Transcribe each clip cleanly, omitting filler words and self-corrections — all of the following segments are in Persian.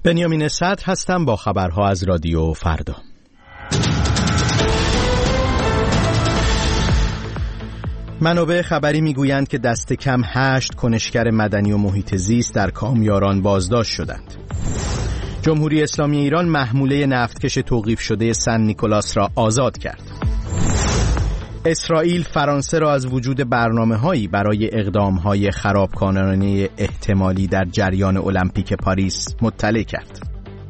بنیامین صدر هستم با خبرها از رادیو فردا. منابع خبری میگویند که دست کم 8 کنشگر مدنی و محیط زیست در کامیاران بازداشت شدند. جمهوری اسلامی ایران محموله نفتکش توقیف شده سن نیکولاس را آزاد کرد. اسرائیل فرانسه را از وجود برنامه‌هایی برای اقدام‌های خرابکارانه احتمالی در جریان المپیک پاریس مطلع کرد.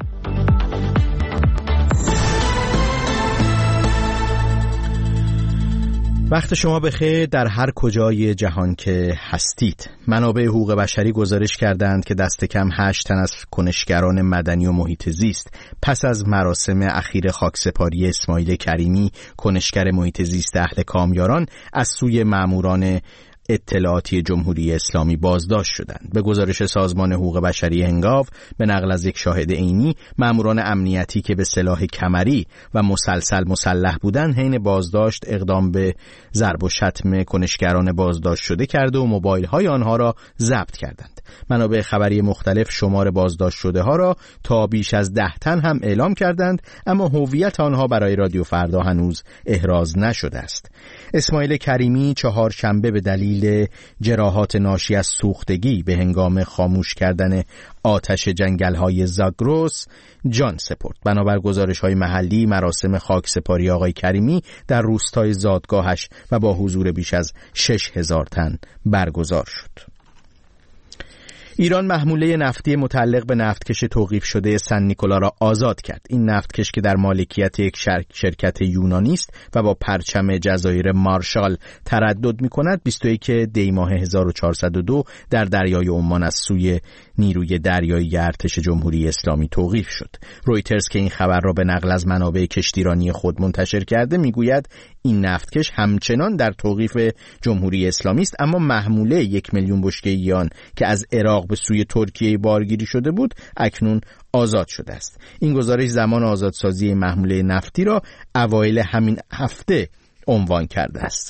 وقت شما بخیر در هر کجای جهان که هستید. منابع حقوق بشری گزارش کردند که دست کم 8 تن از کنشگران مدنی و محیط زیست پس از مراسم اخیر خاکسپاری اسماعیل کریمی، کنشگر محیط زیست اهل کامیاران، از سوی ماموران اطلاعاتی جمهوری اسلامی بازداشت شدند. به گزارش سازمان حقوق بشری هنگاو به نقل از یک شاهد عینی، ماموران امنیتی که به سلاح کمری و مسلسل مسلح بودند حین بازداشت اقدام به ضرب و شتم کنشگران بازداشت شده کرده و موبایل‌های آنها را ضبط کردند. منابع خبری مختلف شمار بازداشت شده ها را تا بیش از 10 تن هم اعلام کردند، اما هویت آنها برای رادیو فردا هنوز احراز نشده است. اسماعیل کریمی چهارشنبه به دلیل جراحات ناشی از سوختگی به هنگام خاموش کردن آتش جنگل‌های زاگرس جان سپرد. بنابر گزارش‌های محلی، مراسم خاکسپاری آقای کریمی در روستای زادگاهش و با حضور بیش از 6000 تن برگزار شد. ایران محموله نفتی متعلق به نفتکش توقیف شده سن نیکولا را آزاد کرد. این نفتکش که در مالکیت یک شرکت یونانی است و با پرچم جزایر مارشال تردد می‌کند، 21 دی ماه 1402 در دریای عمان از سوی نیروی دریایی ارتش جمهوری اسلامی توقیف شد. رویترز که این خبر را به نقل از منابع کشتیرانی خود منتشر کرده میگوید این نفتکش همچنان در توقیف جمهوری اسلامی است، اما محموله 1 میلیون بشکه یان که از عراق به سوی ترکیه بارگیری شده بود اکنون آزاد شده است. این گزارش زمان آزادسازی محموله نفتی را اوایل همین هفته عنوان کرده است.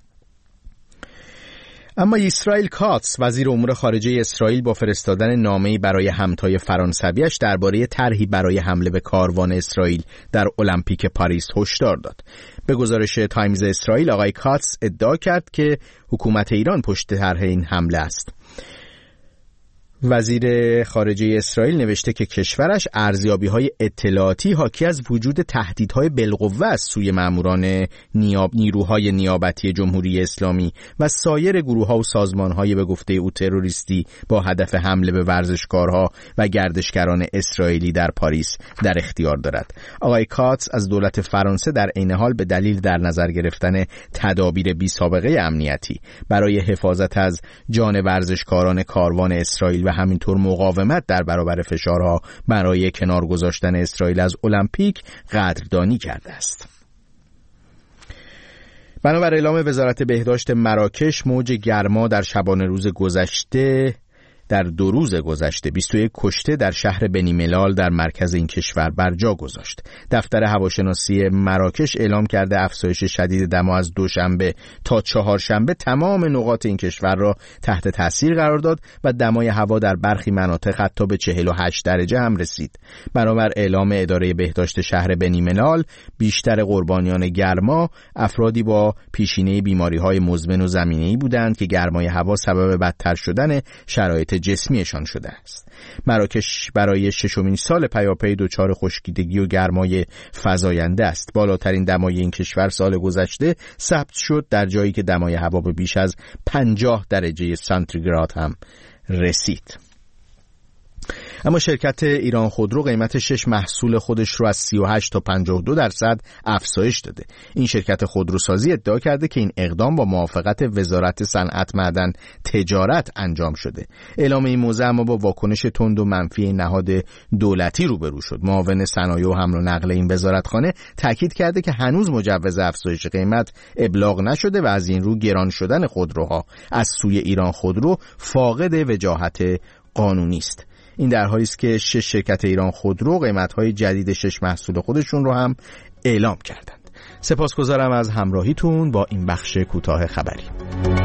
اما اسرائیل کاتس، وزیر امور خارجه اسرائیل، با فرستادن نامه‌ای برای همتای فرانسویش درباره طرحی برای حمله به کاروان اسرائیل در المپیک پاریس هشدار داد. به گزارش تایمز اسرائیل، آقای کاتس ادعا کرد که حکومت ایران پشت طرح این حمله است. وزیر خارجه اسرائیل نوشته که کشورش ارزیابی‌های اطلاعاتی حاکی از وجود تهدیدهای بالقوه از سوی ماموران نیروهای نیابتی جمهوری اسلامی و سایر گروه‌ها و سازمان‌های به گفته او تروریستی با هدف حمله به ورزشکارها و گردشگران اسرائیلی در پاریس در اختیار دارد. آقای کاتس از دولت فرانسه در عین حال به دلیل در نظر گرفتن تدابیر بی‌سابقه امنیتی برای حفاظت از جان ورزشکاران کاروان اسرائیل و همینطور مقاومت در برابر فشارها برای کنار گذاشتن اسرائیل از المپیک قدردانی کرده است. بنابر اعلام وزارت بهداشت مراکش، موج گرما در شبانه روز گذشته در 2 روز گذشته 21 کشته در شهر بنیملال در مرکز این کشور بر جا گذاشت. دفتر هواشناسی مراکش اعلام کرده افزایش شدید دما از دوشنبه تا چهارشنبه تمام نقاط این کشور را تحت تاثیر قرار داد و دمای هوا در برخی مناطق حتی به 48 درجه هم رسید. بنابر اعلام اداره بهداشت شهر بنیملال، بیشتر قربانیان گرما افرادی با پیشینه بیماری‌های مزمن و زمینه‌ای بودند که گرمای هوا سبب بدتر شدن شرایط جسمیشان شده است. مراکش برای 6مین سال پیاپی دچار خشکیدگی و گرمای فزاینده است. بالاترین دمای این کشور سال گذشته ثبت شد، در جایی که دمای هوا به بیش از 50 درجه سانتیگراد هم رسید. اما شرکت ایران خودرو قیمت 6 محصول خودش رو از 38 تا 52% افزایش داده. این شرکت خودروسازی ادعا کرده که این اقدام با موافقت وزارت صنعت، معدن، تجارت انجام شده. اعلام این موضوع اما با واکنش تند و منفی نهاد دولتی روبرو شد. معاون صنایع و حمل و نقل این وزارتخانه تاکید کرده که هنوز مجوز افزایش قیمت ابلاغ نشده و از این رو گران شدن خودروها از سوی ایران خودرو فاقد وجاهت قانونی است. این در حالی است که 6 شرکت ایران خودرو قیمت‌های جدید 6 محصول خودشون رو هم اعلام کردند. سپاسگزارم از همراهیتون با این بخش کوتاه خبری.